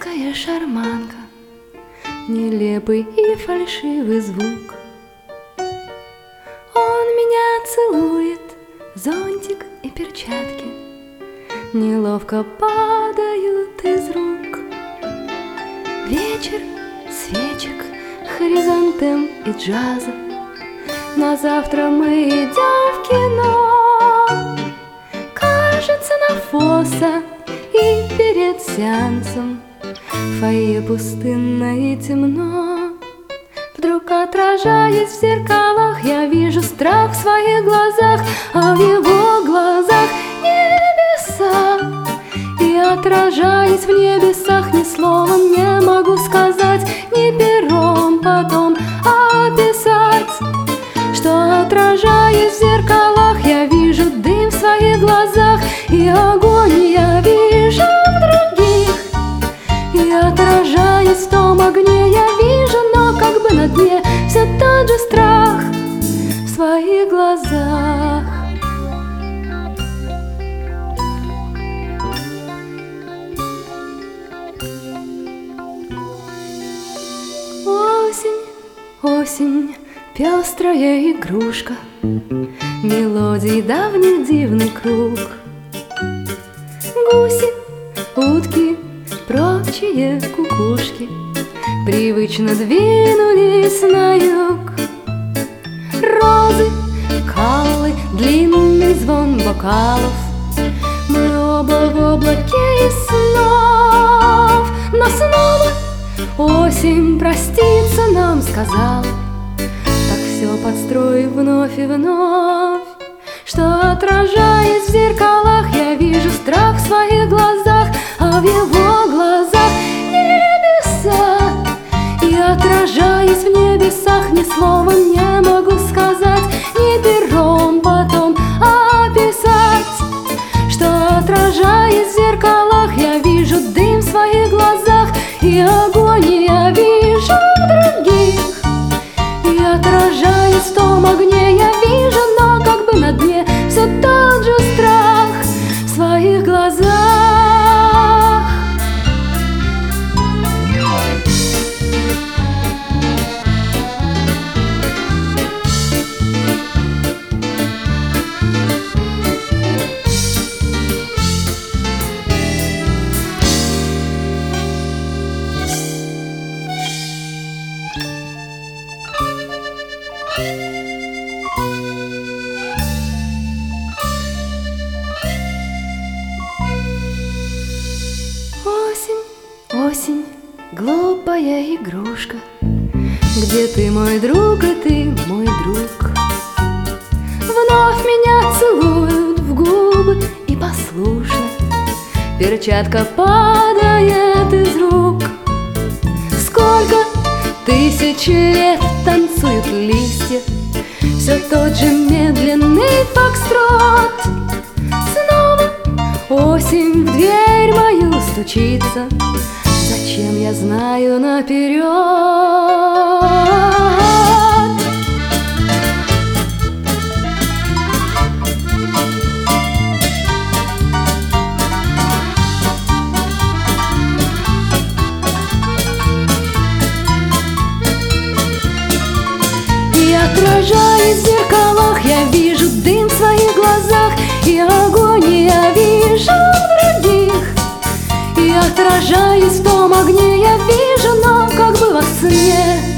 Детская шарманка, нелепый и фальшивый звук. Он меня целует, зонтик и перчатки неловко падают из рук. Вечер свечек, хризантем и джаза. На завтра мы идем в кино. Кажется, на Фосса и перед сеансом в фойе пустынно и темно. Вдруг, отражаясь в зеркалах, я вижу страх в своих глазах, а в его глазах небеса. И, отражаясь в небесах, ни словом не могу сказать, ни пером потом описать, что, отражаясь в зеркалах, я вижу дым в своих глазах, и огонь я вижу в других. И, отражаясь в том огне, я вижу, но как бы на дне все тот же страх в своих глазах. Осень, осень, пестрая игрушка, мелодий давних дивный круг. Гуси, утки, прочие кукушки привычно двинулись на юг. Розы, каллы, длинный звон бокалов. Мы оба в облаке из снов. Но снова осень проститься нам сказал, так все подстроив вновь и вновь, что, отражаясь в зеркалах, я вижу страх в своих глазах, а в его глазах небеса. И, отражаясь в небесах, ни словом не могу сказать, ни пером потом описать, что, отражаясь в зеркалах, я вижу дым в своих глазах, и огонь я вижу в других. И, отражаясь в том огне, я вижу, но как бы на дне все тот же страх в своих глазах. Осень, глупая игрушка, где ты мой друг, и ты мой друг. Вновь меня целуют в губы, и послушно перчатка падает из рук. Сколько тысяч лет танцуют листья, все тот же медленный фокстрот. Снова осень в дверь мою стучится. Зачем, я знаю наперед. И, отражаясь в зеркалах, я вижу дым в своих глазах, и огонь я вижу в других. И, отражаясь в том огне, я вижу, но как бы во сне.